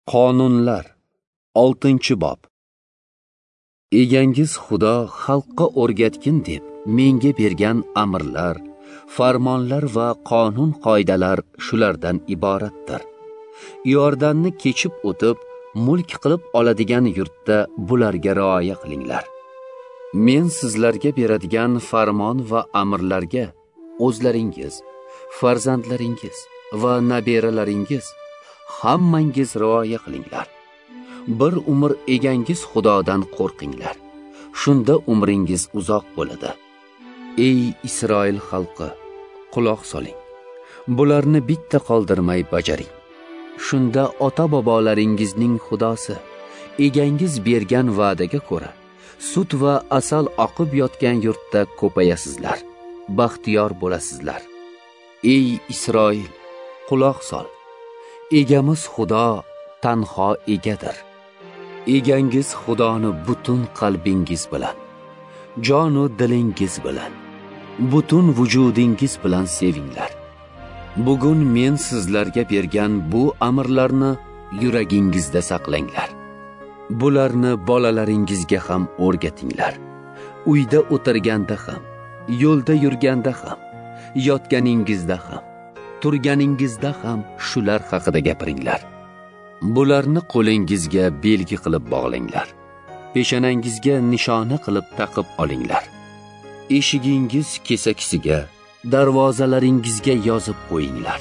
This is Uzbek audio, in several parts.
Qonunlar 6-bob. Egangiz Xudo xalqqa o'rgatgin deb menga bergan amrlar, farmonlar va qonun qoidalar shulardan iboratdir. Iordanni kechib o'tib, mulk qilib oladigan yurtda bularga rioya qilinglar. Men sizlarga beradigan farmon va amrlarga o'zlaringiz, farzandlaringiz va nabiralaringiz hammangiz rioya qilinglar. Bir umr egangiz Xudodan qo'rqinglar. Shunda umringiz uzoq bo'ladi. Ey Isroil xalqi, quloq soling. Bularni bitta qoldirmay bajaring. Shunda ota-bobolaringizning Xudosi egangiz bergan va'daga ko'ra sut va asal oqib yotgan yurtda ko'payasizlar, baxtiyor bo'lasizlar. Ey Isroil, quloq sol. Egamiz Xudo tanho egadir. Egangiz Xudoni butun qalbingiz bilan, jonu dilingiz bilan, butun vujudingiz bilan sevinglar. Bugun men sizlarga bergan bu amrlarni yuragingizda saqlanglar. Bularni bolalaringizga ham o'rgatinglar. Uyda o'tirganda ham, yo'lda yurganda ham, yotganingizda ham, turganingizda ham shular haqida gapiringlar. Bularni qo'lingizga belgi qilib bog'langlar. Peshonangizga nishona qilib taqib olinglar. Eshigingiz kesakisiga, darvozalaringizga yozib qo'yinglar.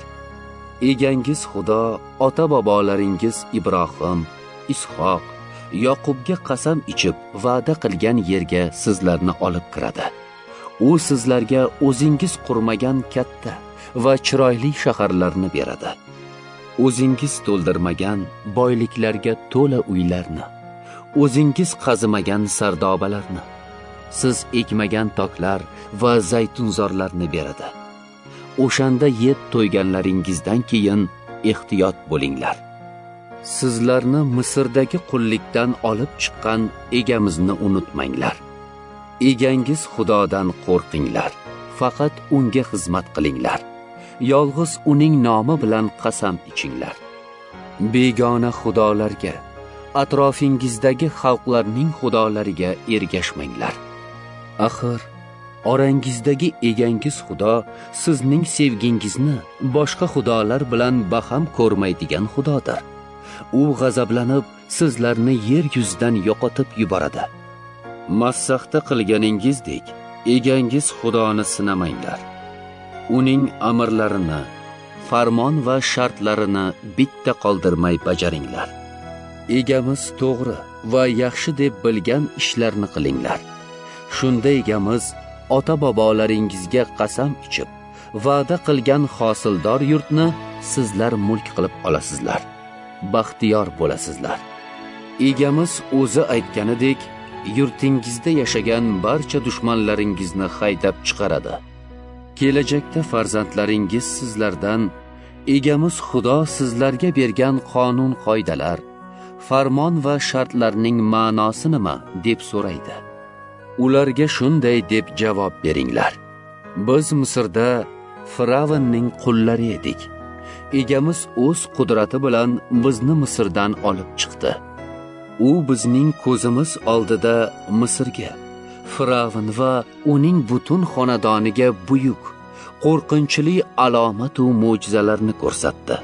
Egangiz Xudo ota-bobolaringiz Ibrohim, Ishoq, Yoqubga qasam ichib va'da qilgan yerga sizlarni olib kiradi. U sizlarga o'zingiz qurmagan katta va chiroyli shaharlarni beradi. O'zingiz to'ldirmagan boyliklarga to'la uylarni, o'zingiz qazimagan sardobalarni, siz ekmagan toklar va zaytunzorlarni beradi. O'shanda yeb to'yganlaringizdan keyin ehtiyot bo'linglar. Sizlarni Misrdagi qullikdan olib chiqqan egamizni unutmanglar. Egangiz Xudodan qo'rqinglar, faqat unga xizmat qilinglar. Yolg'iz uning nomi bilan qasam ichinglar. Begona xudolarga, atrofingizdagi xalqlarning xudolariga ergashmanglar. Axir orangizdagi egangiz Xudo sizning sevgingizni boshqa xudolar bilan baham ko'rmaydigan Xudodir. U g'azablanib sizlarni yer yuzidan yo'qotib yuboradi. Massahda qilganingizdek egangiz Xudoni sinamanglar. Uning amrlarini, farmon va shartlarini bitta qoldirmay bajaringlar. Egamiz to'g'ri va yaxshi deb bilgan ishlarni qilinglar. Shunda egamiz ota-bobolaringizga qasam ichib, va'da qilgan hosildor yurtni sizlar mulk qilib olasizlar. Baxtiyor bo'lasizlar. Egamiz o'zi aytganidek, yurtingizda yashagan barcha dushmanlaringizni haydab chiqaradi. Kelajakda farzandlaringiz sizlardan egamiz Xudo sizlarga bergan qonun qoidalar, farmon va shartlarning ma'nosi nima deb so'raydi. Ularga shunday deb javob beringlar. Biz Misrda Firavnning qullari edik. Egamiz o'z qudrati bilan bizni Misrdan olib chiqdi. U bizning ko'zimiz oldida Misrga, Firavn va uning butun xonadoniga buyuk, qo'rqinchli alomat va mo'jizalarni ko'rsatdi.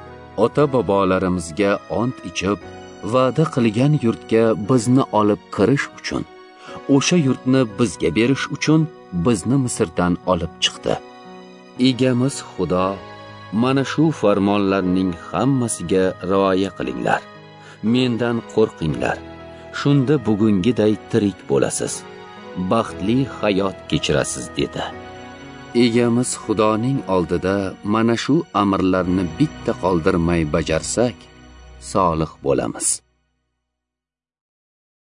Ota-bobolarimizga ont ichib, va'da qilgan yurtga bizni olib kirish uchun, o'sha yurtni bizga berish uchun bizni Misrdan olib chiqdi. Egamiz Xudo mana shu farmonlarning hammasiga rioya qilinglar. Mendan qo'rqinglar. Shunda bugungiday tirik bo'lasiz. Baxtli hayot kechirasiz dedi. Egamiz Xudoning oldida mana shu amrlarni bitta qoldirmay bajarsak, solih bo'lamiz.